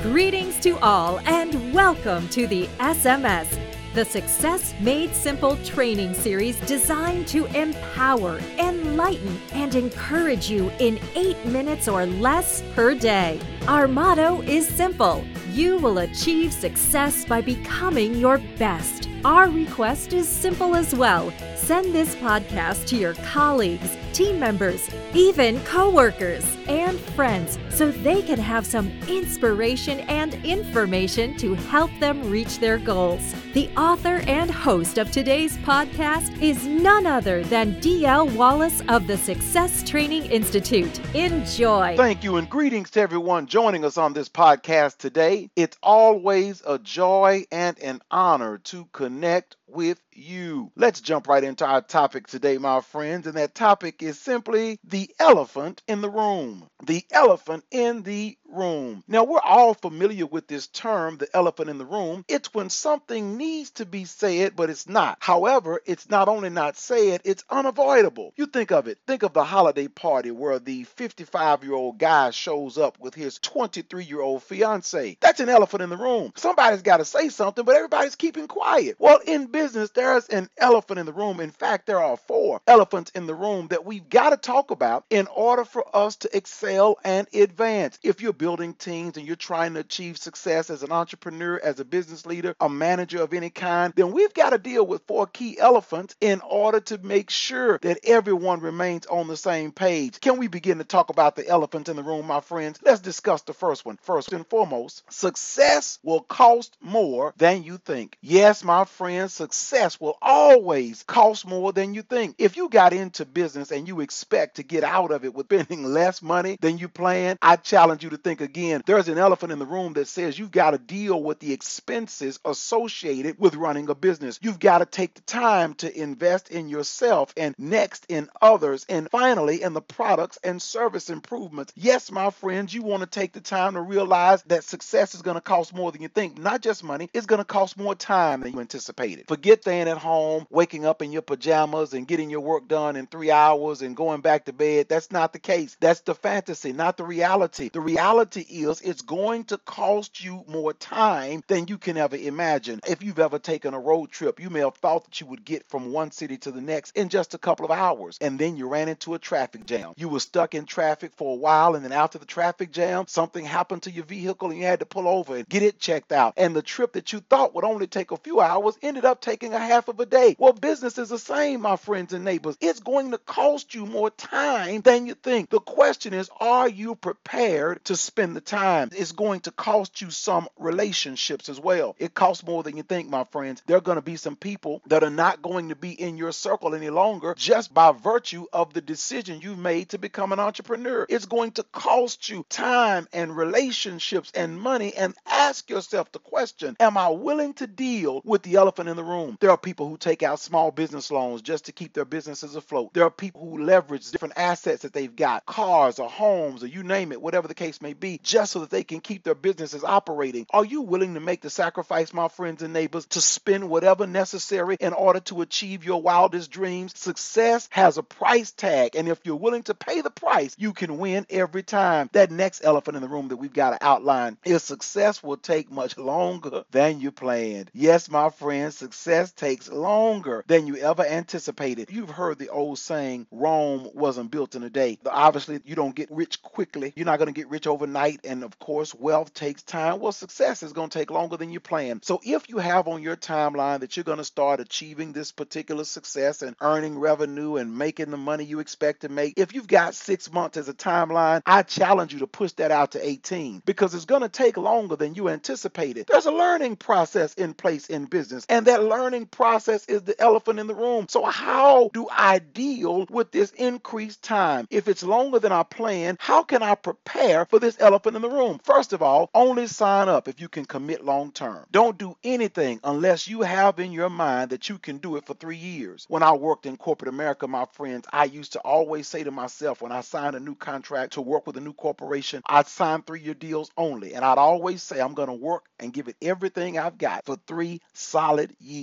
Greetings to all and welcome to the SMS, the Success Made Simple training series designed to empower, enlighten, and encourage you in 8 minutes or less per day. Our motto is simple: you will achieve success by becoming your best. Our request is simple as well. Send this podcast to your colleagues, team members, even coworkers, and friends so they can have some inspiration and information to help them reach their goals. The author and host of today's podcast is none other than D.L. Wallace of the Success Training Institute. Enjoy. Thank you and greetings to everyone joining us on this podcast today. It's always a joy and an honor to connect with you. Let's jump right into our topic today, my friends, and that topic is simply the elephant in the room. The elephant in the room. Now, we're all familiar with this term, the elephant in the room. It's when something needs to be said, but it's not. However, it's not only not said, it's unavoidable. You think of it. Think of the holiday party where the 55-year-old guy shows up with his 23-year-old fiance. That's an elephant in the room. Somebody's got to say something, but everybody's keeping quiet. Well, in business, there's an elephant in the room. In fact, there are 4 elephants in the room that we've got to talk about in order for us to excel and advance. If you're building teams and you're trying to achieve success as an entrepreneur, as a business leader, a manager of any kind, then we've got to deal with 4 key elephants in order to make sure that everyone remains on the same page. Can we begin to talk about the elephant in the room, my friends? Let's discuss the first one. First and foremost, success will cost more than you think. Yes, my friends, success will always cost more than you think. If you got into business and you expect to get out of it with spending less money than you planned, I challenge you to think again. There's an elephant in the room that says you've got to deal with the expenses associated with running a business. You've got to take the time to invest in yourself and next in others and finally in the products and service improvements. Yes, my friends, you want to take the time to realize that success is going to cost more than you think. Not just money, it's going to cost more time than you anticipated. Forget staying at home, waking up in your pajamas and getting your work done in 3 hours and going back to bed. That's not the case. That's the fantasy, not the reality. The reality is it's going to cost you more time than you can ever imagine. If you've ever taken a road trip, you may have thought that you would get from one city to the next in just a couple of hours, and then you ran into a traffic jam. You were stuck in traffic for a while, and then after the traffic jam, something happened to your vehicle and you had to pull over and get it checked out. And the trip that you thought would only take a few hours ended up taking a half of a day. Well, business is the same, my friends and neighbors. It's going to cost you more time than you think. The question is, are you prepared to spend the time? It's going to cost you some relationships as well. It costs more than you think, my friends. There are going to be some people that are not going to be in your circle any longer just by virtue of the decision you made to become an entrepreneur. It's going to cost you time and relationships and money, and ask yourself the question, am I willing to deal with the elephant in the room? There are people who take out small business loans just to keep their businesses afloat. There are people who leverage different assets that they've got, cars or homes or you name it, whatever the case may be, just so that they can keep their businesses operating. Are you willing to make the sacrifice, my friends and neighbors, to spend whatever necessary in order to achieve your wildest dreams? Success has a price tag, and if you're willing to pay the price, you can win every time. That next elephant in the room that we've got to outline is success will take much longer than you planned. Yes, my friends, success takes longer than you ever anticipated. You've heard the old saying, Rome wasn't built in a day. Obviously, you don't get rich quickly. You're not going to get rich overnight. And of course, wealth takes time. Well, success is going to take longer than you planned. So if you have on your timeline that you're going to start achieving this particular success and earning revenue and making the money you expect to make, if you've got 6 months as a timeline, I challenge you to push that out to 18 because it's going to take longer than you anticipated. There's a learning process in place in business, and that learning process is the elephant in the room. So how do I deal with this increased time? If it's longer than I planned, how can I prepare for this elephant in the room? First of all, only sign up if you can commit long term. Don't do anything unless you have in your mind that you can do it for 3 years. When I worked in corporate America, my friends, I used to always say to myself when I signed a new contract to work with a new corporation, I'd sign 3-year deals only. And I'd always say I'm going to work and give it everything I've got for 3 solid years. And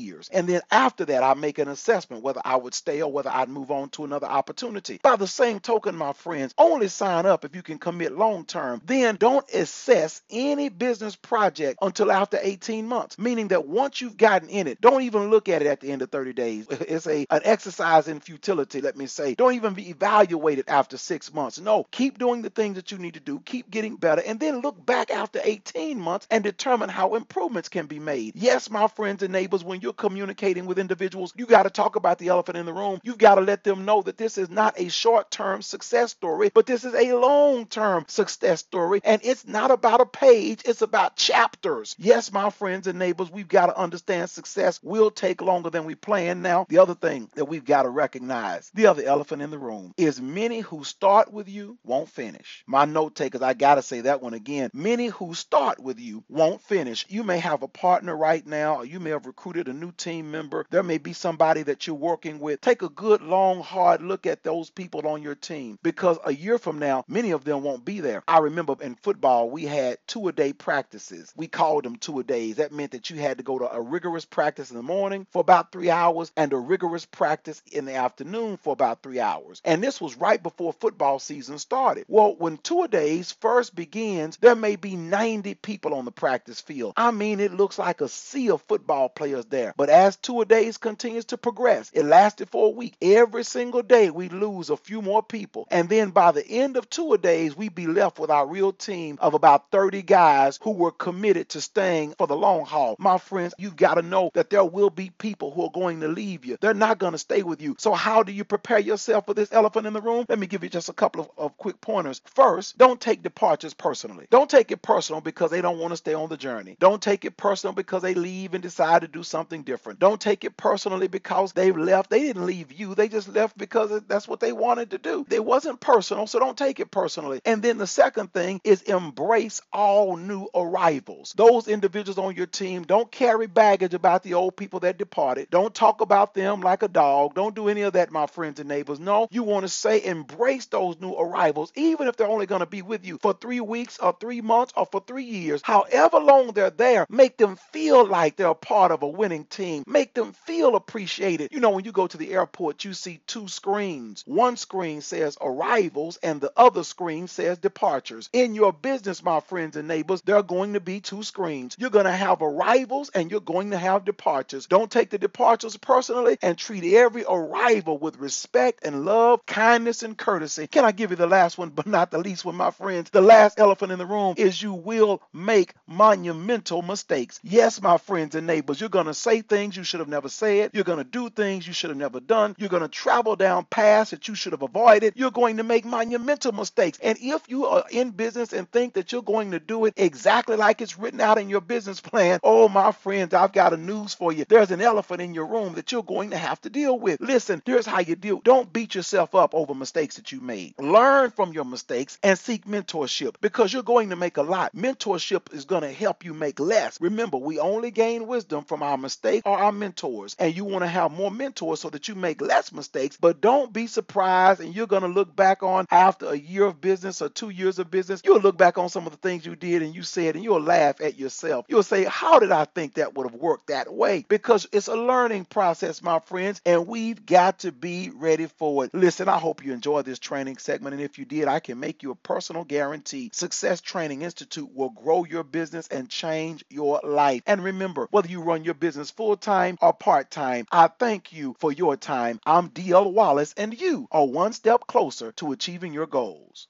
then after that, I make an assessment whether I would stay or whether I'd move on to another opportunity. By the same token, my friends, only sign up if you can commit long term. Then don't assess any business project until after 18 months, meaning that once you've gotten in it, don't even look at it at the end of 30 days. It's an exercise in futility, let me say. Don't even be evaluated after 6 months. No, keep doing the things that you need to do, keep getting better, and then look back after 18 months and determine how improvements can be made. Yes, my friends and neighbors, when you're communicating with individuals, you got to talk about the elephant in the room. You've got to let them know that this is not a short-term success story, but this is a long-term success story, and it's not about a page, it's about chapters. Yes, my friends and neighbors, we've got to understand success will take longer than we plan. Now, the other thing that we've got to recognize, the other elephant in the room, is many who start with you won't finish. My note takers, I got to say that one again. Many who start with you won't finish. You may have a partner right now, or you may have recruited a new team member. There may be somebody that you're working with. Take a good, long, hard look at those people on your team, because a year from now, many of them won't be there. I remember in football, we had 2-a-day practices. We called them 2-a-days. That meant that you had to go to a rigorous practice in the morning for about 3 hours and a rigorous practice in the afternoon for about 3 hours. And this was right before football season started. Well, when 2-a-days first begins, there may be 90 people on the practice field. I mean, it looks like a sea of football players there. But as 2-a-days continues to progress, it lasted for a week. Every single day, we lose a few more people. And then by the end of 2-a-days, we'd be left with our real team of about 30 guys who were committed to staying for the long haul. My friends, you've got to know that there will be people who are going to leave you. They're not going to stay with you. So how do you prepare yourself for this elephant in the room? Let me give you just a couple of quick pointers. First, don't take departures personally. Don't take it personal because they don't want to stay on the journey. Don't take it personal because they leave and decide to do something different. Don't take it personally because they've left. They didn't leave you. They just left because that's what they wanted to do. It wasn't personal, so don't take it personally. And then the second thing is embrace all new arrivals. Those individuals on your team, don't carry baggage about the old people that departed. Don't talk about them like a dog. Don't do any of that, my friends and neighbors. No, you want to say embrace those new arrivals, even if they're only going to be with you for 3 weeks or 3 months or for 3 years. However long they're there, make them feel like they're a part of a winning team. Make them feel appreciated. You know, when you go to the airport, you see 2 screens. One screen says arrivals and the other screen says departures. In your business, my friends and neighbors, there are going to be 2 screens. You're going to have arrivals and you're going to have departures. Don't take the departures personally and treat every arrival with respect and love, kindness and courtesy. Can I give you the last one, but not the least one, my friends? The last elephant in the room is you will make monumental mistakes. Yes, my friends and neighbors, you're going to say things you should have never said. You're going to do things you should have never done. You're going to travel down paths that you should have avoided. You're going to make monumental mistakes. And if you are in business and think that you're going to do it exactly like it's written out in your business plan, oh, my friends, I've got a news for you. There's an elephant in your room that you're going to have to deal with. Listen, here's how you deal. Don't beat yourself up over mistakes that you made. Learn from your mistakes and seek mentorship, because you're going to make a lot. Mentorship is going to help you make less. Remember, we only gain wisdom from our mistakes or our mentors, and you want to have more mentors so that you make less mistakes. But don't be surprised, and you're going to look back on after a year of business or 2 years of business, you'll look back on some of the things you did and you said, and you'll laugh at yourself. You'll say, how did I think that would have worked that way? Because it's a learning process, my friends, and we've got to be ready for it. Listen, I hope you enjoyed this training segment, and if you did, I can make you a personal guarantee. Success Training Institute will grow your business and change your life. And remember, whether you run your business full-time or part-time, I thank you for your time. I'm DL Wallace, and you are one step closer to achieving your goals.